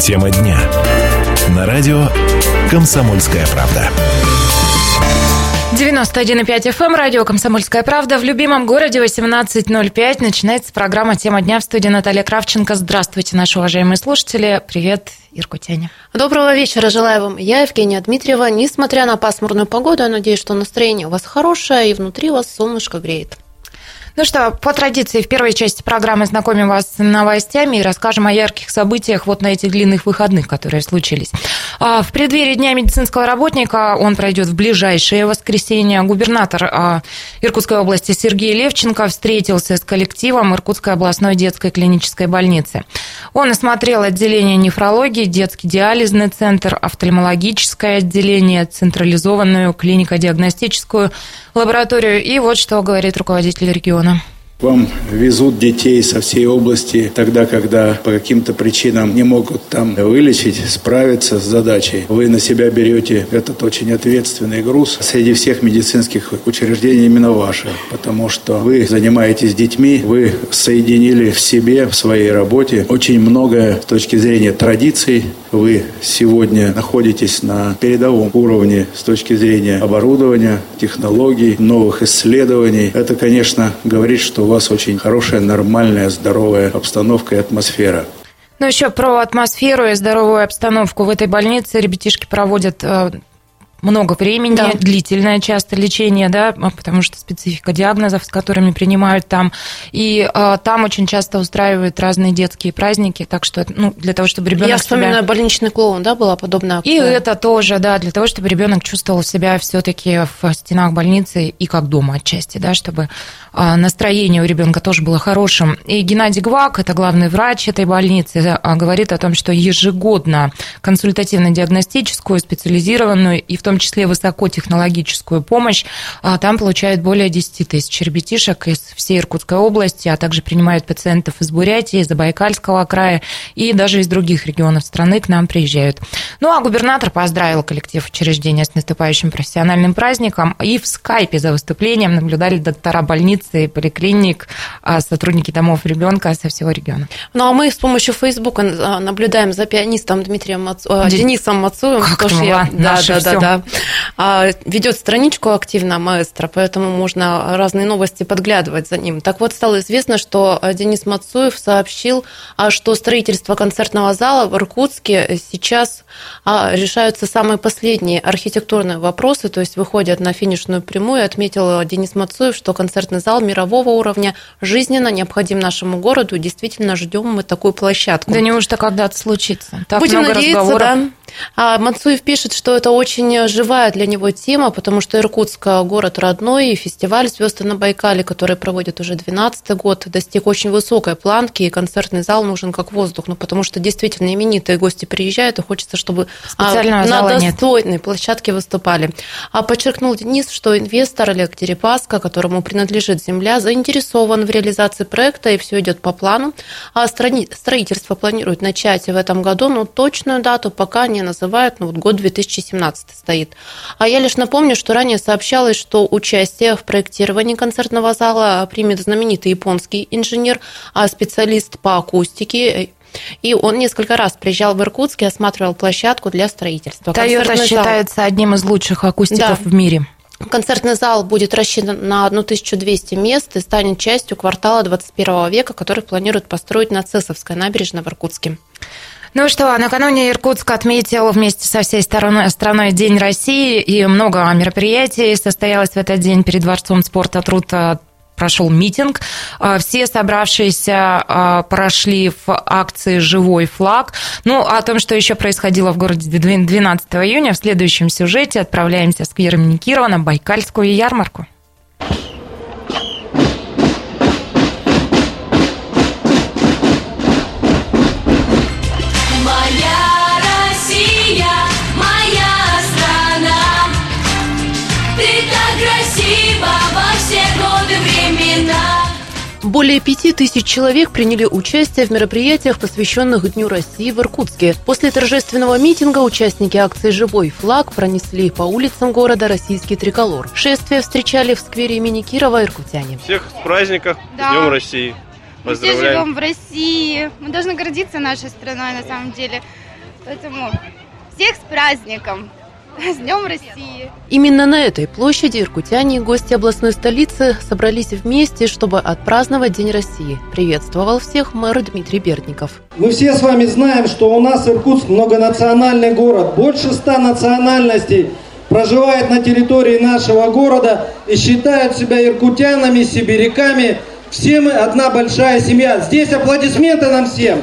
Тема дня. На радио «Комсомольская правда». 91,5 FM, радио «Комсомольская правда». В любимом городе 18:05 начинается программа «Тема дня». В студии Наталья Кравченко. Здравствуйте, наши уважаемые слушатели. Привет, иркутяне. Доброго вечера желаю вам. Я Евгения Дмитриева. Несмотря на пасмурную погоду, я надеюсь, что настроение у вас хорошее и внутри вас солнышко греет. Ну что, по традиции, в первой части программы знакомим вас с новостями и расскажем о ярких событиях вот на этих длинных выходных, которые случились. В преддверии Дня медицинского работника, он пройдет в ближайшее воскресенье, губернатор Иркутской области Сергей Левченко встретился с коллективом Иркутской областной детской клинической больницы. Он осмотрел отделение нефрологии, детский диализный центр, офтальмологическое отделение, централизованную клинико-диагностическую лабораторию. И вот что говорит руководитель региона. Вам везут детей со всей области тогда, когда по каким-то причинам не могут там вылечить, справиться с задачей. Вы на себя берете этот очень ответственный груз. Среди всех медицинских учреждений именно ваше, потому что вы занимаетесь детьми, вы соединили в себе, в своей работе очень многое с точки зрения традиций. Вы сегодня находитесь на передовом уровне с точки зрения оборудования, технологий, новых исследований. Это, конечно, говорит, что у вас очень хорошая, нормальная, здоровая обстановка и атмосфера. Ну, еще про атмосферу и здоровую обстановку. В этой больнице ребятишки проводят много времени, да. Длительное часто лечение, да, потому что специфика диагнозов, с которыми принимают там. И там очень часто устраивают разные детские праздники, так что, для того, чтобы ребенок. Я вспоминаю, больничный клоун, да, была подобная акция? И это тоже, да, для того, чтобы ребенок чувствовал себя все-таки в стенах больницы и как дома отчасти, да, чтобы настроение у ребенка тоже было хорошим. И Геннадий Гвак, это главный врач этой больницы, говорит о том, что ежегодно консультативно-диагностическую, специализированную и в том числе высокотехнологическую помощь там получают более 10 тысяч ребятишек из всей Иркутской области, а также принимают пациентов из Бурятии, Забайкальского края и даже из других регионов страны к нам приезжают. Ну, а губернатор поздравил коллектив учреждения с наступающим профессиональным праздником, и в скайпе за выступлением наблюдали доктора больницы, поликлиник, сотрудники домов ребенка со всего региона. Ну, а мы с помощью Фейсбука наблюдаем за пианистом Денисом Мацуевым. Да. Ведет страничку активно маэстро, поэтому можно разные новости подглядывать за ним. Так вот, стало известно, что Денис Мацуев сообщил, что строительство концертного зала в Иркутске сейчас решаются самые последние архитектурные вопросы, то есть выходят на финишную прямую. Отметил Денис Мацуев, что концертный зал мирового уровня жизненно необходим нашему городу. Действительно, ждем мы такую площадку. Да неужто когда-то случится? Так будем много надеяться, разговоров. да. Мацуев пишет, что это очень живая для него тема, потому что Иркутск – город родной, и фестиваль «Звезды на Байкале», который проводит уже 12-й год, достиг очень высокой планки, и концертный зал нужен как воздух, потому что действительно именитые гости приезжают, и хочется, чтобы на достойной площадке выступали. Подчеркнул Денис, что инвестор Олег Дерипаска, которому принадлежит земля, заинтересован в реализации проекта, и все идет по плану. Строительство планируют начать в этом году, но точную дату пока не называют, год 2017 стоит. А я лишь напомню, что ранее сообщалось, что участие в проектировании концертного зала примет знаменитый японский инженер, специалист по акустике. И он несколько раз приезжал в Иркутск и осматривал площадку для строительства. Toyota считается одним из лучших акустиков в мире. Концертный зал будет рассчитан на 1200 мест и станет частью квартала 21 века, который планируют построить на Цесовской набережной в Иркутске. Ну что, накануне Иркутск отметил вместе со всей страной День России, и много мероприятий состоялось в этот день. Перед Дворцом спорта «Труд» прошел митинг. Все собравшиеся прошли в акции «Живой флаг». Ну, о том, что еще происходило в городе 12 июня, в следующем сюжете отправляемся в сквер имени Кирова на Байкальскую ярмарку. Более 5000 человек приняли участие в мероприятиях, посвященных Дню России в Иркутске. После торжественного митинга участники акции «Живой флаг» пронесли по улицам города российский триколор. Шествие встречали в сквере имени Кирова иркутяне. Всех с праздником, с Днем России. Мы все живем в России. Мы должны гордиться нашей страной, на самом деле. Поэтому всех с праздником! С Днем России! Именно на этой площади иркутяне и гости областной столицы собрались вместе, чтобы отпраздновать День России. Приветствовал всех мэр Дмитрий Бердников. Мы все с вами знаем, что у нас Иркутск многонациональный город. Больше 100 национальностей проживает на территории нашего города и считают себя иркутянами, сибиряками. Все мы одна большая семья. Здесь аплодисменты нам всем!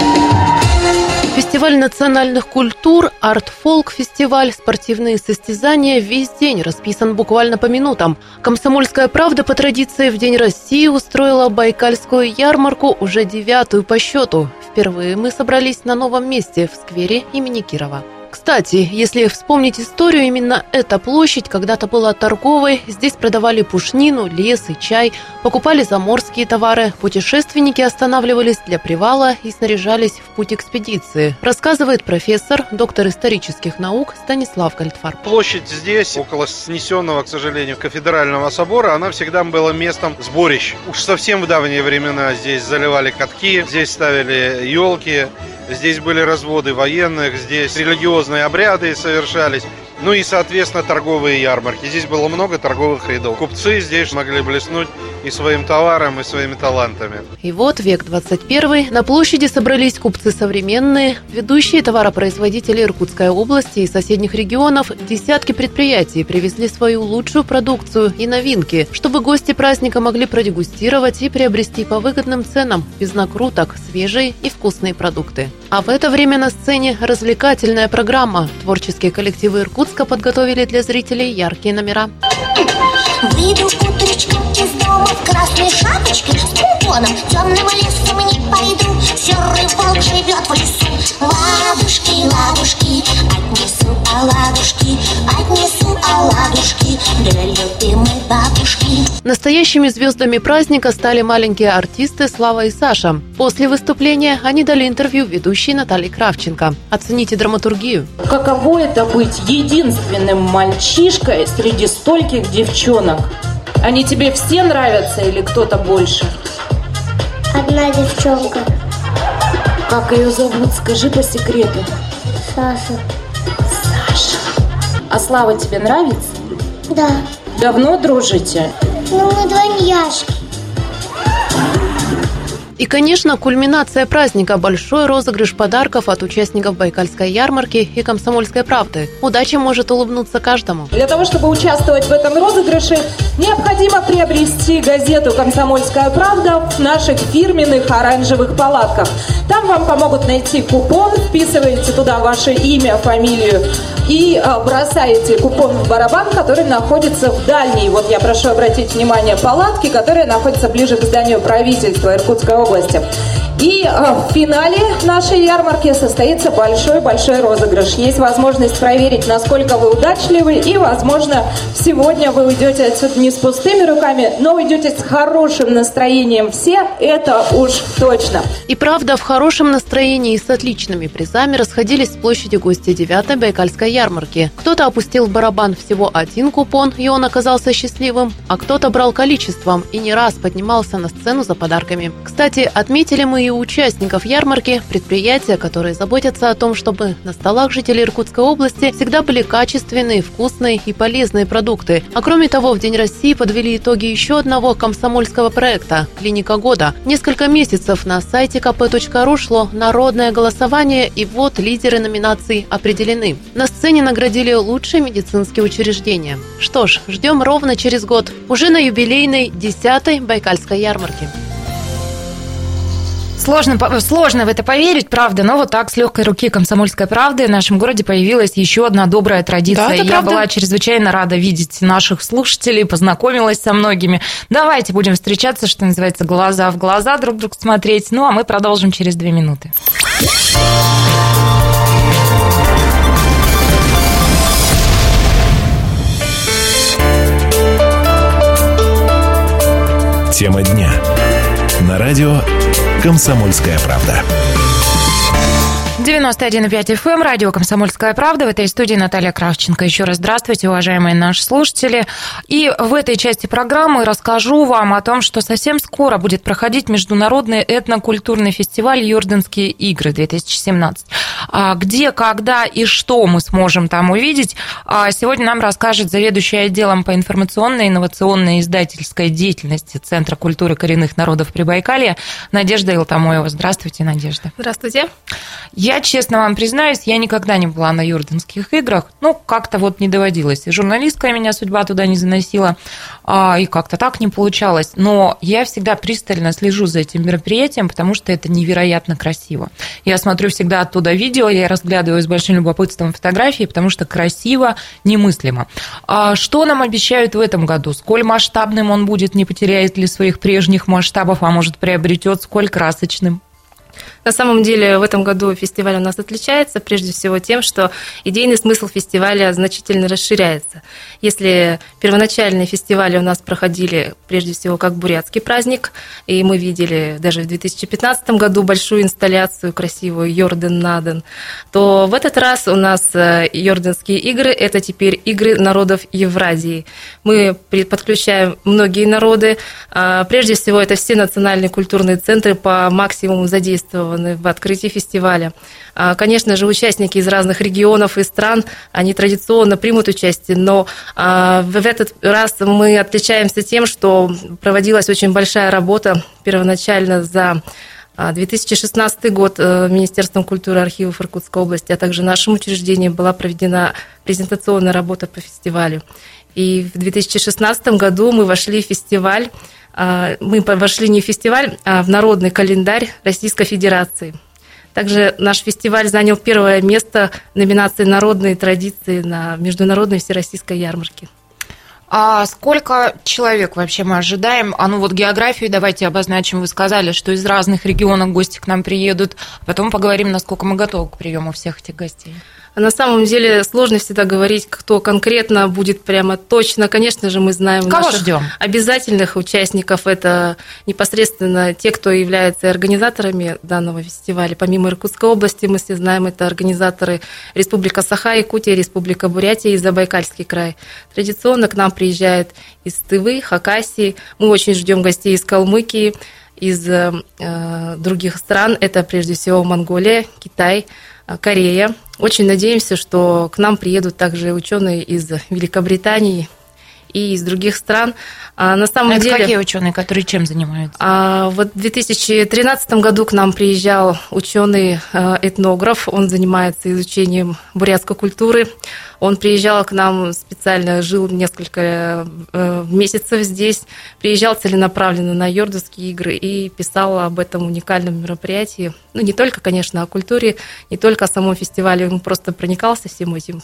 Фестиваль национальных культур, арт-фолк-фестиваль, спортивные состязания весь день расписан буквально по минутам. «Комсомольская правда» по традиции в День России устроила байкальскую ярмарку уже 9-ю по счету. Впервые мы собрались на новом месте в сквере имени Кирова. Кстати, если вспомнить историю, именно эта площадь когда-то была торговой. Здесь продавали пушнину, лес и чай, покупали заморские товары. Путешественники останавливались для привала и снаряжались в путь экспедиции, рассказывает профессор, доктор исторических наук Станислав Гольдфарб. Площадь здесь, около снесенного, к сожалению, кафедрального собора, она всегда была местом сборищ. Уж совсем в давние времена здесь заливали катки, здесь ставили елки. Здесь были разводы военных, здесь религиозные обряды совершались. Ну и, соответственно, торговые ярмарки. Здесь было много торговых рядов. Купцы здесь могли блеснуть и своим товаром, и своими талантами. И вот век 21. На площади собрались купцы современные, ведущие товаропроизводители Иркутской области и соседних регионов. Десятки предприятий привезли свою лучшую продукцию и новинки, чтобы гости праздника могли продегустировать и приобрести по выгодным ценам, без накруток, свежие и вкусные продукты. А в это время на сцене развлекательная программа. Творческие коллективы Иркутска подготовили для зрителей яркие номера. Выйду утречком из дома в красной шапочке, с купоном темным лесом не пойду. Серый волк живет в лесу. Ладушки, ладушки, отнесу оладушки для любимой бабушки. Настоящими звездами праздника стали маленькие артисты Слава и Саша. После выступления они дали интервью ведущей Наталье Кравченко. Оцените драматургию. Каково это быть единственным мальчишкой среди стольких девчонок? Они тебе все нравятся или кто-то больше? Одна девчонка. Как ее зовут? Скажи по секрету. Саша. Саша. А Слава тебе нравится? Да. Давно дружите? Ну, мы двойняшки. И, конечно, кульминация праздника – большой розыгрыш подарков от участников Байкальской ярмарки и «Комсомольской правды». Удача может улыбнуться каждому. Для того, чтобы участвовать в этом розыгрыше, необходимо приобрести газету «Комсомольская правда» в наших фирменных оранжевых палатках. Там вам помогут найти купон, вписываете туда ваше имя, фамилию и бросаете купон в барабан, который находится в дальней, вот я прошу обратить внимание, палатке, которая находится ближе к зданию правительства Иркутской области. И в финале нашей ярмарки состоится большой-большой розыгрыш. Есть возможность проверить, насколько вы удачливы, и, возможно, сегодня вы уйдете отсюда не с пустыми руками, но уйдете с хорошим настроением все, это уж точно. И правда, в хорошем настроении и с отличными призами расходились с площади гости 9-й Байкальской ярмарки. Кто-то опустил в барабан всего один купон, и он оказался счастливым, а кто-то брал количеством и не раз поднимался на сцену за подарками. Кстати, отметили мы и участников ярмарки, предприятия, которые заботятся о том, чтобы на столах жителей Иркутской области всегда были качественные, вкусные и полезные продукты. А кроме того, в День России подвели итоги еще одного комсомольского проекта – «Клиника года». Несколько месяцев на сайте kp.ru шло народное голосование, и вот лидеры номинаций определены. На сцене наградили лучшие медицинские учреждения. Что ж, ждем ровно через год, уже на юбилейной 10-й Байкальской ярмарке. Сложно в это поверить, правда, но вот так с легкой руки «Комсомольской правды» в нашем городе появилась еще одна добрая традиция. Да, я правда. Была чрезвычайно рада видеть наших слушателей, познакомилась со многими. Давайте будем встречаться, что называется, глаза в глаза друг другу смотреть. Ну, а мы продолжим через 2 минуты. Тема дня. На радио «Комсомольская правда». 91,5 FM, радио «Комсомольская правда». В этой студии Наталья Кравченко. Еще раз здравствуйте, уважаемые наши слушатели. И в этой части программы расскажу вам о том, что совсем скоро будет проходить международный этнокультурный фестиваль «Йорданские игры-2017». Где, когда и что мы сможем там увидеть, сегодня нам расскажет заведующий отделом по информационной, инновационной и издательской деятельности Центра культуры коренных народов Прибайкалья Надежда Илтамоева. Здравствуйте, Надежда. Здравствуйте. Я, честно вам признаюсь, я никогда не была на Юрденских играх, как-то вот не доводилось. И журналистская меня судьба туда не заносила, и как-то так не получалось. Но я всегда пристально слежу за этим мероприятием, потому что это невероятно красиво. Я смотрю всегда оттуда видео, я разглядываю с большим любопытством фотографии, потому что красиво, немыслимо. Что нам обещают в этом году? Сколь масштабным он будет, не потеряет ли своих прежних масштабов, а может приобретет, сколь красочным? На самом деле в этом году фестиваль у нас отличается прежде всего тем, что идейный смысл фестиваля значительно расширяется. Если первоначальные фестивали у нас проходили прежде всего как бурятский праздник, и мы видели даже в 2015 году большую инсталляцию красивую «Йорден-Наден», то в этот раз у нас Йорденские игры – это теперь игры народов Евразии. Мы подключаем многие народы. Прежде всего это все национальные культурные центры по максимуму задействованы в открытии фестиваля. Конечно же, участники из разных регионов и стран, они традиционно примут участие, но в этот раз мы отличаемся тем, что проводилась очень большая работа первоначально за 2016 год Министерством культуры и архивов Иркутской области, а также нашим учреждением была проведена презентационная работа по фестивалю. И в 2016 году мы вошли в фестиваль. Мы вошли не в фестиваль, а в народный календарь Российской Федерации. Также наш фестиваль занял первое место в номинации «Народные традиции» на международной всероссийской ярмарке. А сколько человек вообще мы ожидаем? Географию давайте обозначим. Вы сказали, что из разных регионов гости к нам приедут. Потом поговорим, насколько мы готовы к приему всех этих гостей. На самом деле сложно всегда говорить, кто конкретно будет прямо точно. Конечно же, мы знаем наших обязательных участников. Это непосредственно те, кто являются организаторами данного фестиваля. Помимо Иркутской области, мы все знаем, это организаторы Республика Саха, Якутия, Республика Бурятия и Забайкальский край. Традиционно к нам приезжают из Тывы, Хакасии. Мы очень ждем гостей из Калмыкии, из других стран. Это прежде всего Монголия, Китай, Корея. Очень надеемся, что к нам приедут также ученые из Великобритании и из других стран. На самом деле, какие ученые, которые чем занимаются? В 2013 году к нам приезжал ученый-этнограф, он занимается изучением бурятской культуры. Он приезжал к нам специально, жил несколько месяцев здесь, приезжал целенаправленно на Йорденские игры и писал об этом уникальном мероприятии. Не только, конечно, о культуре, не только о самом фестивале, он просто проникался всем этим.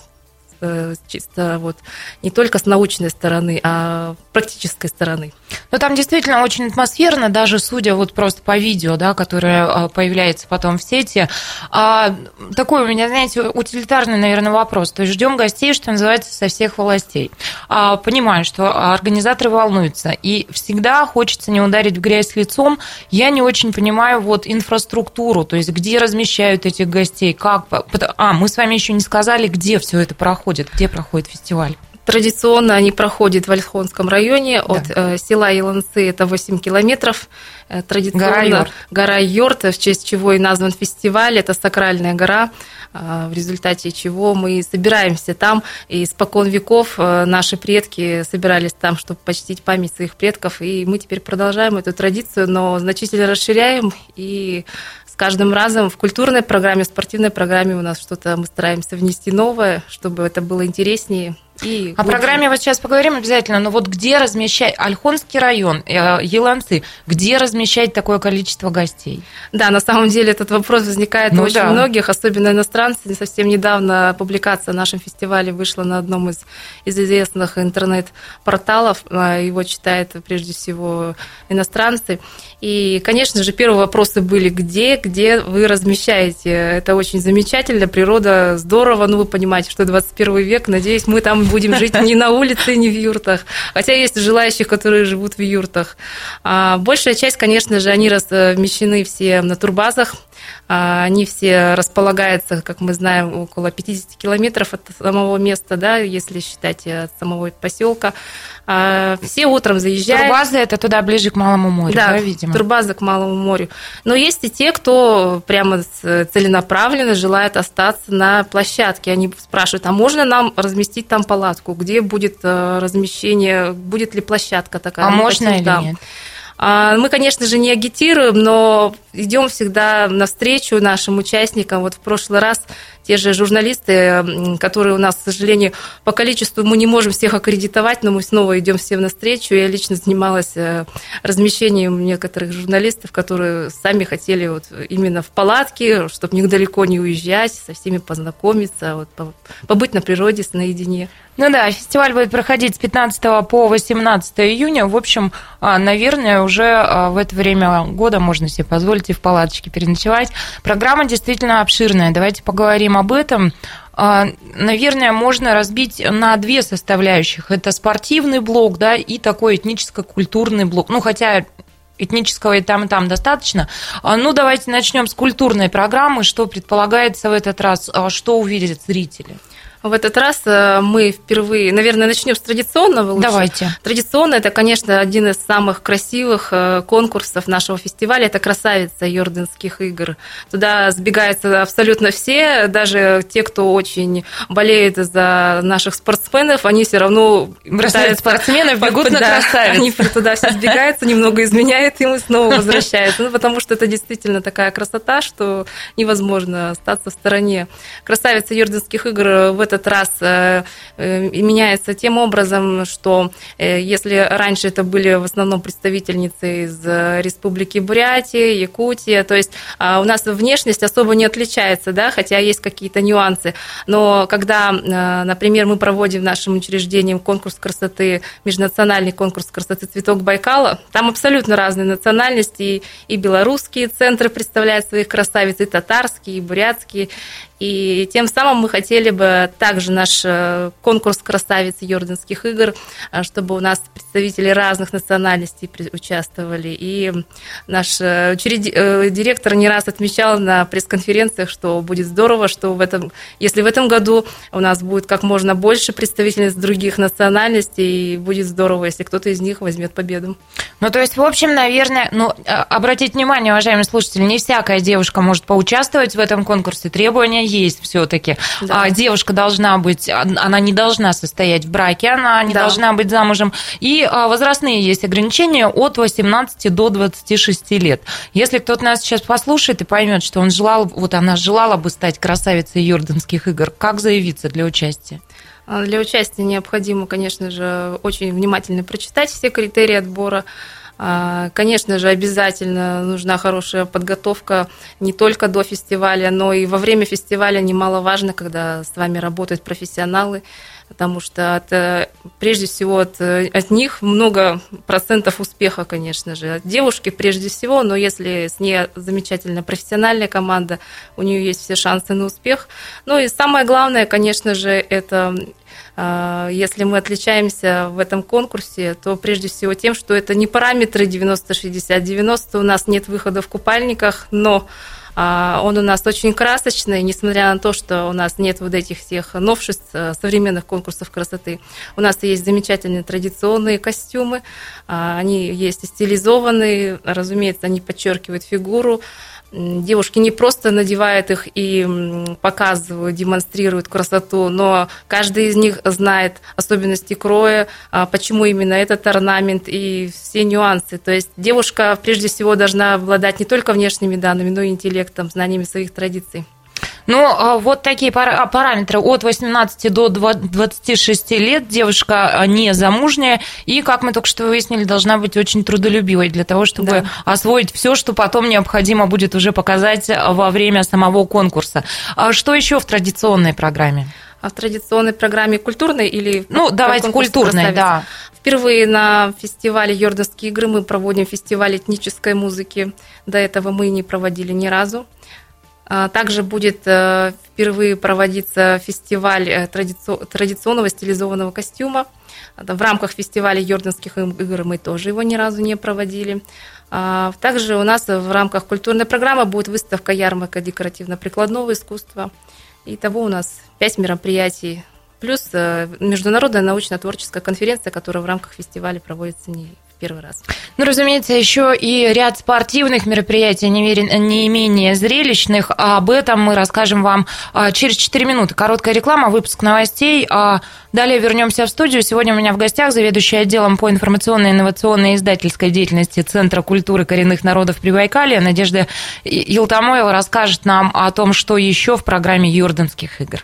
Чисто не только с научной стороны, а практической стороны. Но там действительно очень атмосферно, даже судя просто по видео, которое появляется потом в сети. Такой у меня, знаете, утилитарный, наверное, вопрос. То есть ждем гостей, что называется, со всех властей. Понимаю, что организаторы волнуются, и всегда хочется не ударить в грязь лицом. Я не очень понимаю инфраструктуру, то есть где размещают этих гостей, как. Мы с вами еще не сказали, где все это проходит. Где проходит фестиваль? Традиционно они проходят в Ольхонском районе, от села Еланцы, это 8 километров. Традиционно гора Йорт, в честь чего и назван фестиваль, это сакральная гора, в результате чего мы собираемся там, и испокон веков наши предки собирались там, чтобы почтить память своих предков, и мы теперь продолжаем эту традицию, но значительно расширяем, и с каждым разом в культурной программе, в спортивной программе у нас что-то мы стараемся внести новое, чтобы это было интереснее. О программе вот сейчас поговорим обязательно, но где размещать, Ольхонский район, Еланцы, где размещать такое количество гостей? Да, на самом деле этот вопрос возникает у очень многих, особенно иностранцев. Совсем недавно публикация о нашем фестивале вышла на одном из известных интернет-порталов, его читают прежде всего иностранцы. И, конечно же, первые вопросы были, где вы размещаете. Это очень замечательно, природа здорово, вы понимаете, что 21 век, надеюсь, мы там будем жить не на улице, не в юртах. Хотя есть желающие, которые живут в юртах. Большая часть, конечно же, они размещены все на турбазах. Они все располагаются, как мы знаем, около 50 километров от самого места, да, если считать от самого поселка. Все утром заезжают. Турбаза – это туда ближе к Малому морю, да, видимо? Турбаза к Малому морю. Но есть и те, кто прямо целенаправленно желает остаться на площадке. Они спрашивают, а можно нам разместить там палатку? Где будет размещение? Будет ли площадка такая? А можно или нет? Мы, конечно же, не агитируем, но идем всегда навстречу нашим участникам. Вот в прошлый раз те же журналисты, которые у нас, к сожалению, по количеству мы не можем всех аккредитовать, но мы снова идем всем навстречу. Я лично занималась размещением некоторых журналистов, которые сами хотели вот именно в палатке, чтобы недалеко не уезжать, со всеми познакомиться, вот, побыть на природе наедине. Ну да, фестиваль будет проходить с 15 по 18 июня. В общем, наверное, уже в это время года можно себе позволить и в палаточке переночевать. Программа действительно обширная. Давайте поговорим об этом. Наверное, можно разбить на две составляющих. Это спортивный блок, да, и такой этническо-культурный блок. Ну, хотя этнического и там достаточно. Ну, давайте начнем с культурной программы. Что предполагается в этот раз? Что увидят зрители? В этот раз мы впервые, наверное, начнем с традиционного. Лучше. Давайте. Традиционно это, конечно, один из самых красивых конкурсов нашего фестиваля. Это «Красавица Йорданских игр». Туда сбегаются абсолютно все, даже те, кто очень болеет за наших спортсменов, они все равно бросают спортсменов, бегут на красавиц. Они туда все сбегаются, немного изменяют им и снова возвращаются. Ну, потому что это действительно такая красота, что невозможно остаться в стороне. «Красавица Йорданских игр» в этот раз меняется тем образом, что если раньше это были в основном представительницы из Республики Бурятия, Якутия, то есть у нас внешность особо не отличается, да, хотя есть какие-то нюансы. Но когда, например, мы проводим в нашем учреждении конкурс красоты, межнациональный конкурс красоты «Цветок Байкала», там абсолютно разные национальности, и белорусские центры представляют своих красавиц, и татарские, и бурятские. И тем самым мы хотели бы также наш конкурс красавиц Йорданских игр, чтобы у нас представители разных национальностей участвовали. И наш директор не раз отмечал на пресс-конференциях, что будет здорово, что если в этом году у нас будет как можно больше представительниц других национальностей, будет здорово, если кто-то из них возьмет победу. Ну, то есть, в общем, наверное, обратите внимание, уважаемые слушатели, не всякая девушка может поучаствовать в этом конкурсе, требования есть все-таки. Да. Девушка должна быть, она не должна состоять в браке, она не должна быть замужем. И возрастные есть ограничения от 18 до 26 лет. Если кто-то нас сейчас послушает и поймет, что она желала бы стать красавицей Йорданских игр, как заявиться для участия? Для участия необходимо, конечно же, очень внимательно прочитать все критерии отбора. Конечно же, обязательно нужна хорошая подготовка не только до фестиваля, но и во время фестиваля. Немаловажно, когда с вами работают профессионалы, потому что прежде всего от них много процентов успеха, конечно же. От девушки прежде всего, но если с ней замечательная профессиональная команда, у нее есть все шансы на успех. Ну и самое главное, конечно же, это... Если мы отличаемся в этом конкурсе, то прежде всего тем, что это не параметры 90-60-90, у нас нет выхода в купальниках, но он у нас очень красочный, несмотря на то, что у нас нет вот этих всех новшеств современных конкурсов красоты. У нас есть замечательные традиционные костюмы, они есть и стилизованные, разумеется, они подчеркивают фигуру. Девушки не просто надевают их и показывают, демонстрируют красоту, но каждый из них знает особенности кроя, почему именно этот орнамент и все нюансы. То есть девушка прежде всего должна обладать не только внешними данными, но и интеллектом, знаниями своих традиций. Ну, вот такие параметры от 18 до 26 лет, девушка не замужняя, и, как мы только что выяснили, должна быть очень трудолюбивой для того, чтобы освоить все, что потом необходимо будет уже показать во время самого конкурса. А что еще в традиционной программе? В традиционной программе культурной или... Ну, давайте культурной, да. Впервые на фестивале «Йорданские игры» мы проводим фестиваль этнической музыки. До этого мы не проводили ни разу. Также будет впервые проводиться фестиваль традиционного стилизованного костюма. В рамках фестиваля Йорданских игр мы тоже его ни разу не проводили. Также у нас в рамках культурной программы будет выставка ярмарка декоративно-прикладного искусства. Итого у нас 5 мероприятий, плюс международная научно-творческая конференция, которая в рамках фестиваля проводится не первый раз. Ну, разумеется, еще и ряд спортивных мероприятий, не менее зрелищных. Об этом мы расскажем вам через 4 минуты. Короткая реклама, выпуск новостей. Далее вернемся в студию. Сегодня у меня в гостях заведующая отделом по информационной, инновационной и издательской деятельности Центра культуры коренных народов Прибайкалья Надежда Елтамоева расскажет нам о том, что еще в программе Йорданских игр.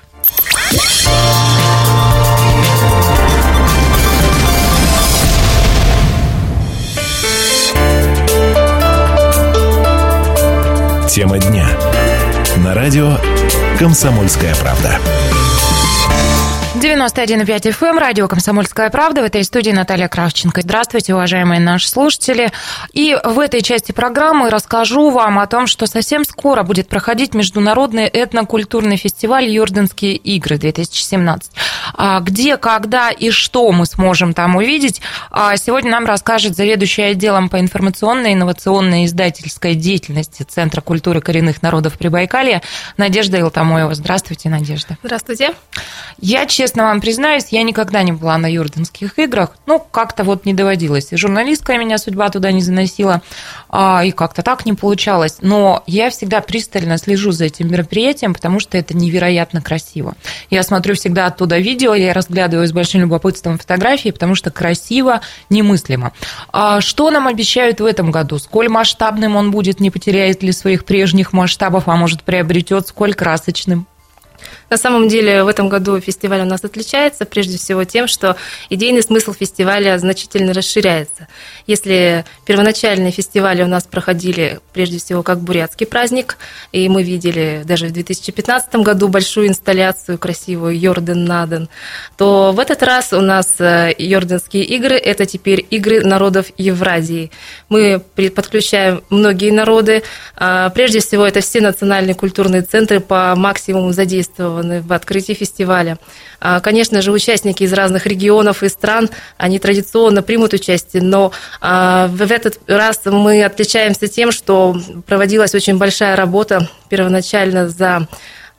Тема дня. На радио «Комсомольская правда». 91,5 FM, радио «Комсомольская правда». В этой студии Наталья Кравченко. Здравствуйте, уважаемые наши слушатели. И в этой части программы расскажу вам о том, что совсем скоро будет проходить международный этнокультурный фестиваль «Йорданские игры-2017». Где, когда и что мы сможем там увидеть, сегодня нам расскажет заведующая отделом по информационной, инновационной и издательской деятельности Центра культуры коренных народов Прибайкалья Надежда Елтамоева. Здравствуйте, Надежда. Здравствуйте. Я, честно вам признаюсь, я никогда не была на Йорданских играх. Как-то вот не доводилось. И журналистская меня судьба туда не заносила, и как-то так не получалось. Но я всегда пристально слежу за этим мероприятием, потому что это невероятно красиво. Я смотрю всегда оттуда видео, я разглядываю с большим любопытством фотографии, потому что красиво немыслимо. Что нам обещают в этом году? Сколь масштабным он будет, не потеряет ли своих прежних масштабов, а может приобретет, сколь красочным? На самом деле в этом году фестиваль у нас отличается прежде всего тем, что идейный смысл фестиваля значительно расширяется. Если первоначальные фестивали у нас проходили прежде всего как бурятский праздник, и мы видели даже в 2015 году большую инсталляцию красивую «Йордан-Наден», то в этот раз у нас Йорданские игры – это теперь игры народов Евразии. Мы подключаем многие народы. Прежде всего это все национальные культурные центры по максимуму задействованы в открытии фестиваля. Конечно же, участники из разных регионов и стран, они традиционно примут участие, но в этот раз мы отличаемся тем, что проводилась очень большая работа первоначально за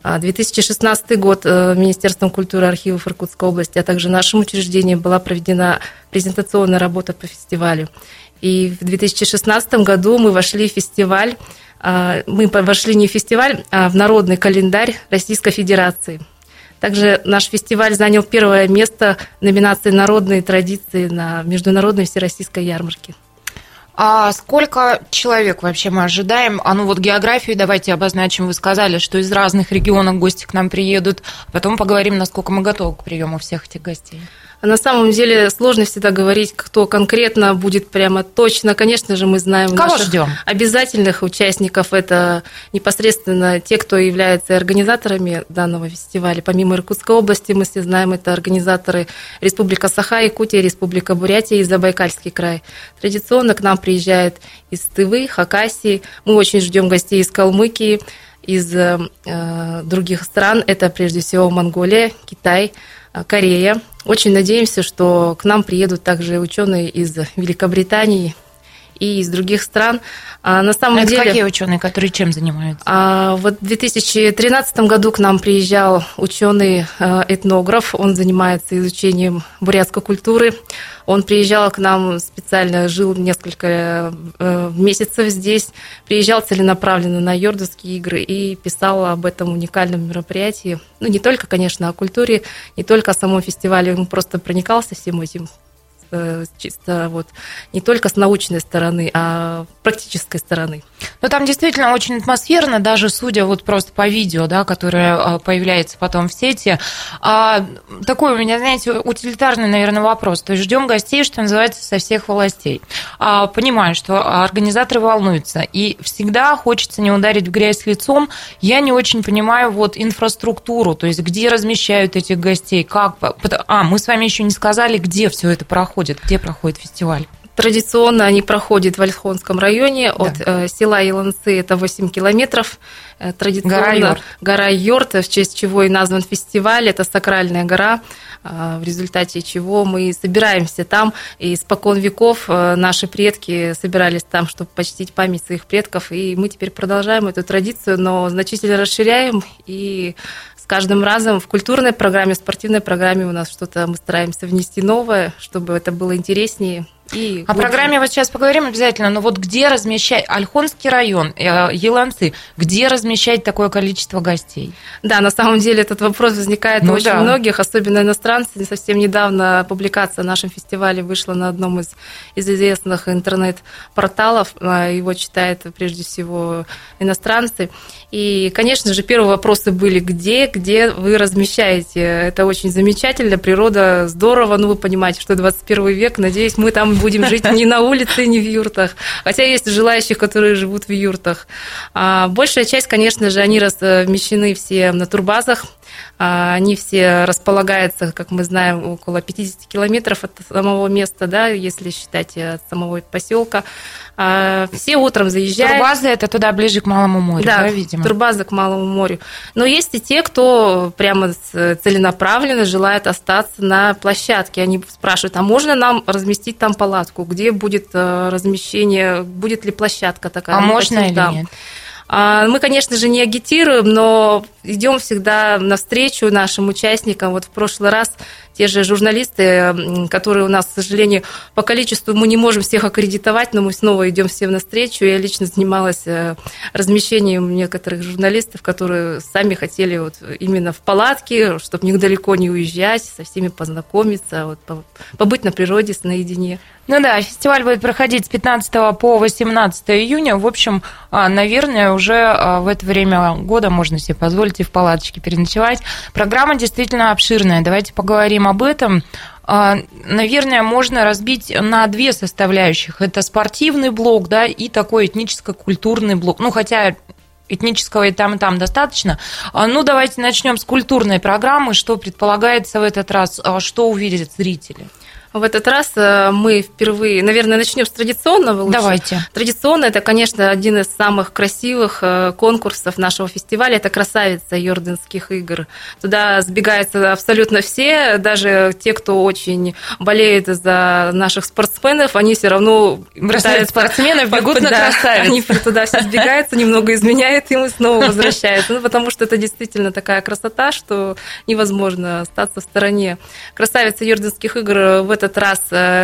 2016 год Министерством культуры и архивов Иркутской области, а также нашим учреждением была проведена презентационная работа по фестивалю. И в 2016 году мы вошли в фестиваль. Мы вошли не в фестиваль, а в народный календарь Российской Федерации. Также наш фестиваль занял первое место в номинации «Народные традиции» на международной всероссийской ярмарке. А сколько человек вообще мы ожидаем? Географию давайте обозначим. Вы сказали, что из разных регионов гости к нам приедут. Потом поговорим, насколько мы готовы к приему всех этих гостей. На самом деле сложно всегда говорить, кто конкретно будет прямо точно. Конечно же, мы знаем кого наших ждем? Обязательных участников. Это непосредственно те, кто являются организаторами данного фестиваля. Помимо Иркутской области, мы все знаем, это организаторы Республика Саха, Якутия, Республика Бурятия и Забайкальский край. Традиционно к нам приезжают из Тывы, Хакасии. Мы очень ждем гостей из Калмыкии, из других стран. Это прежде всего Монголия, Китай, Корея. Очень надеемся, что к нам приедут также ученые из Великобритании и из других стран. На самом деле, какие ученые, которые чем занимаются? В 2013 году к нам приезжал ученый-этнограф. Он занимается изучением бурятской культуры. Он приезжал к нам специально, жил несколько месяцев здесь, приезжал целенаправленно на Йорданские игры и писал об этом уникальном мероприятии. Не только, конечно, о культуре, не только о самом фестивале, он просто проникался всем этим. Чисто не только с научной стороны, а практической стороны. Но там действительно очень атмосферно, даже судя просто по видео, да, которое появляется потом в сети. Такой у меня, знаете, утилитарный, наверное, вопрос. То есть ждем гостей, что называется, со всех властей. Понимаю, что организаторы волнуются, и всегда хочется не ударить в грязь лицом. Я не очень понимаю инфраструктуру, то есть где размещают этих гостей, как. Мы с вами еще не сказали, где все это проходит, где проходит фестиваль. Традиционно они проходят в Ольхонском районе от села Еланцы, это 8 километров. Традиционно гора Йорт, в честь чего и назван фестиваль, это сакральная гора, в результате чего мы собираемся там, и испокон веков наши предки собирались там, чтобы почтить память своих предков, и мы теперь продолжаем эту традицию, но значительно расширяем, и с каждым разом в культурной программе, в спортивной программе у нас что-то мы стараемся внести новое, чтобы это было интереснее. О программе вот сейчас поговорим обязательно, но вот где размещать, Ольхонский район, Еланцы, где размещать такое количество гостей? Да, на самом деле этот вопрос возникает у очень многих, особенно иностранцы. Совсем недавно публикация о нашем фестивале вышла на одном из известных интернет-порталов, его читают прежде всего иностранцы. И, конечно же, первые вопросы были, где вы размещаете. Это очень замечательно, природа здорово, вы понимаете, что 21 век, надеюсь, мы там будем жить не на улице, не в юртах. Хотя есть желающие, которые живут в юртах. Большая часть, конечно же, они размещены все на турбазах. Они все располагаются, как мы знаем, около 50 километров от самого места, да, если считать от самого поселка. Все утром заезжают. Турбазы – это туда ближе к Малому морю, да, видимо? Турбазы к Малому морю. Но есть и те, кто прямо целенаправленно желает остаться на площадке. Они спрашивают, а можно нам разместить там палатку? Где будет размещение, будет ли площадка такая? А можно или нет? Мы, конечно же, не агитируем, но идем всегда навстречу нашим участникам. Вот в прошлый раз те же журналисты, которые у нас, к сожалению, по количеству мы не можем всех аккредитовать, но мы снова идем всем навстречу. Я лично занималась размещением некоторых журналистов, которые сами хотели вот именно в палатке, чтобы недалеко не уезжать, со всеми познакомиться, вот, побыть на природе наедине. Ну да, фестиваль будет проходить с 15 по 18 июня. В общем, наверное, уже в это время года можно себе позволить и в палаточке переночевать. Программа действительно обширная. Давайте поговорим об этом. Наверное, можно разбить на две составляющих. Это спортивный блок, да, и такой этническо-культурный блок. Ну, хотя этнического и там достаточно. Ну, давайте начнем с культурной программы. Что предполагается в этот раз, что увидят зрители? В этот раз мы впервые, наверное, начнем с традиционного лучше. Давайте. Традиционно это, конечно, один из самых красивых конкурсов нашего фестиваля. Это «Красавица Йорданских игр». Туда сбегаются абсолютно все, даже те, кто очень болеет за наших спортсменов, они все равно бросают спортсменов, бегут на красавиц. Они туда все сбегаются, немного изменяют им и снова возвращаются. Ну, потому что это действительно такая красота, что невозможно остаться в стороне. «Красавица Йорданских игр» в этот раз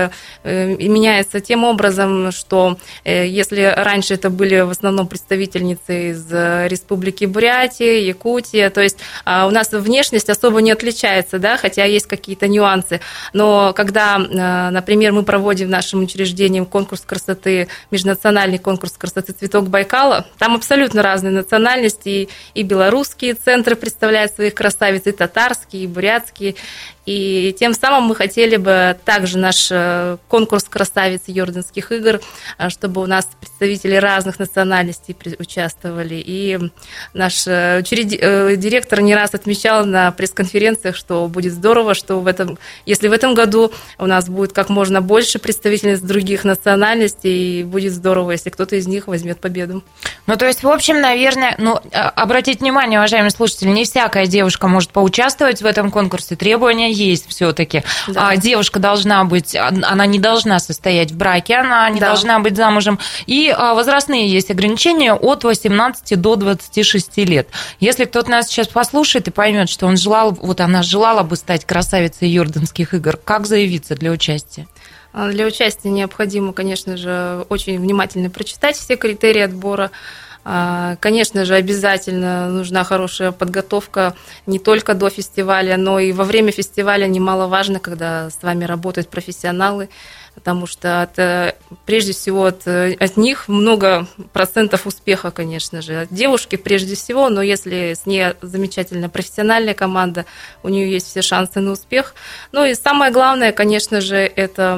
меняется тем образом, что если раньше это были в основном представительницы из Республики Бурятия, Якутия, то есть у нас внешность особо не отличается, да, хотя есть какие-то нюансы. Но когда, например, мы проводим в нашем учреждении конкурс красоты, межнациональный конкурс красоты «Цветок Байкала», там абсолютно разные национальности, и белорусские центры представляют своих красавиц, и татарские, и бурятские. И тем самым мы хотели бы также наш конкурс красавиц Йорданских игр, чтобы у нас представители разных национальностей участвовали. И наш директор не раз отмечал на пресс-конференциях, что будет здорово, что если в этом году у нас будет как можно больше представительниц других национальностей, будет здорово, если кто-то из них возьмет победу. Ну, то есть, в общем, наверное, обратите внимание, уважаемые слушатели, не всякая девушка может поучаствовать в этом конкурсе, требования есть все-таки. Да. Девушка должна быть, она не должна состоять в браке, она не должна быть замужем. И возрастные есть ограничения от 18 до 26 лет. Если кто-то нас сейчас послушает и поймет, что она желала бы стать красавицей Йорданских игр, как заявиться для участия? Для участия необходимо, конечно же, очень внимательно прочитать все критерии отбора. Конечно же, обязательно нужна хорошая подготовка не только до фестиваля, но и во время фестиваля немаловажно, когда с вами работают профессионалы, потому что прежде всего от них много процентов успеха, конечно же. От девушки прежде всего, но если с ней замечательная профессиональная команда, у нее есть все шансы на успех. Ну и самое главное, конечно же, это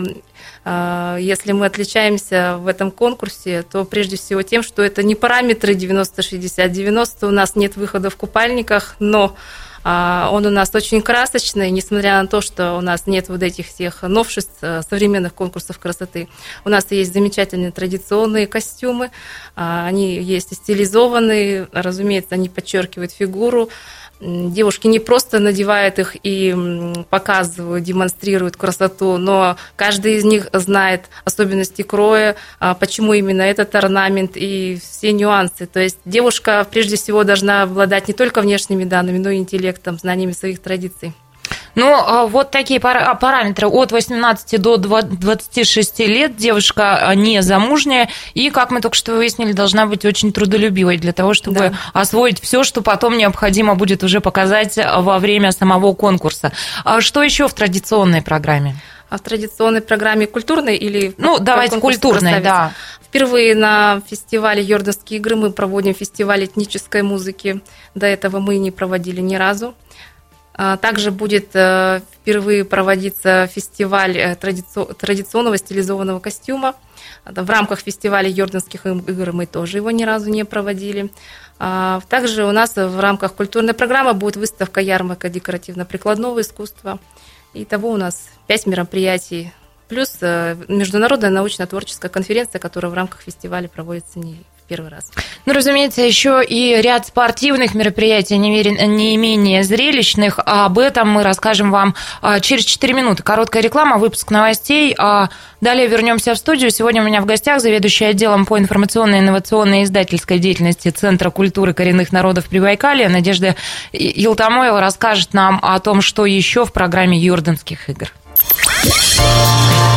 если мы отличаемся в этом конкурсе, то прежде всего тем, что это не параметры 90-60-90, у нас нет выхода в купальниках, но Он у нас очень красочный, несмотря на то, что у нас нет вот этих всех новшеств современных конкурсов красоты. У нас есть замечательные традиционные костюмы, они есть и стилизованные, разумеется, они подчеркивают фигуру. Девушки не просто надевают их и показывают, демонстрируют красоту, но каждый из них знает особенности кроя, почему именно этот орнамент и все нюансы. То есть девушка прежде всего должна обладать не только внешними данными, но и интеллектом, знаниями своих традиций. Ну, вот такие параметры. От 18 до 26 лет девушка не замужняя и, как мы только что выяснили, должна быть очень трудолюбивой для того, чтобы освоить все, что потом необходимо будет уже показать во время самого конкурса. А что еще в традиционной программе? А в традиционной программе культурной или... Ну, давайте культурной, да. Впервые на фестивале «Йорданские игры» мы проводим фестиваль этнической музыки. До этого мы не проводили ни разу. Также будет впервые проводиться фестиваль традиционного стилизованного костюма. В рамках фестиваля Йорданских игр мы тоже его ни разу не проводили. Также у нас в рамках культурной программы будет выставка ярмарка декоративно-прикладного искусства. Итого у нас 5 мероприятий. Плюс международная научно-творческая конференция, которая в рамках фестиваля проводится не первый раз. Ну, разумеется, еще и ряд спортивных мероприятий, не менее зрелищных. Об этом мы расскажем вам через 4 минуты. Короткая реклама, выпуск новостей. Далее вернемся в студию. Сегодня у меня в гостях заведующий отделом по информационной, инновационной и издательской деятельности Центра культуры коренных народов Прибайкалья Надежда Елтамоева расскажет нам о том, что еще в программе Йорданских игр.